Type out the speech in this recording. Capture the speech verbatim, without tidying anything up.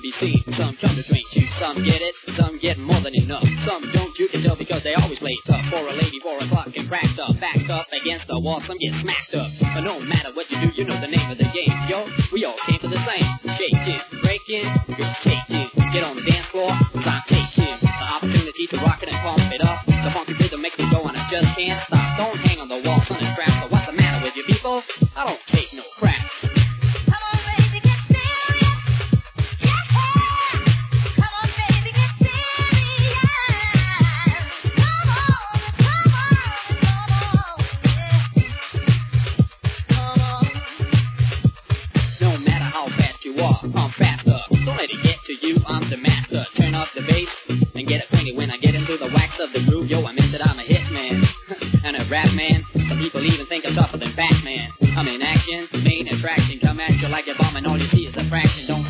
be seen. Some come to drink you, some get it, some get more than enough. Some don't, you can tell because they always play tough. For a lady, four o'clock and cracked up, backed up against the wall, some get smacked up. But no matter what you do, you know the name of the game. Yo, we all came for the same. Shaking, breaking, good taking. Get on the dance floor, cause I'm taking the opportunity to rock it and pump it up. The funky rhythm makes me go and I just can't stop. Don't hang on the wall, son is trapped. So what's the matter with you people? I don't take no crap. I'm faster, don't let it get to you, I'm the master. Turn up the bass and get it cranky when I get into the wax of the groove. Yo, I meant that I'm a hit man and a rap man. Some people even think I'm tougher than Batman. I'm in action.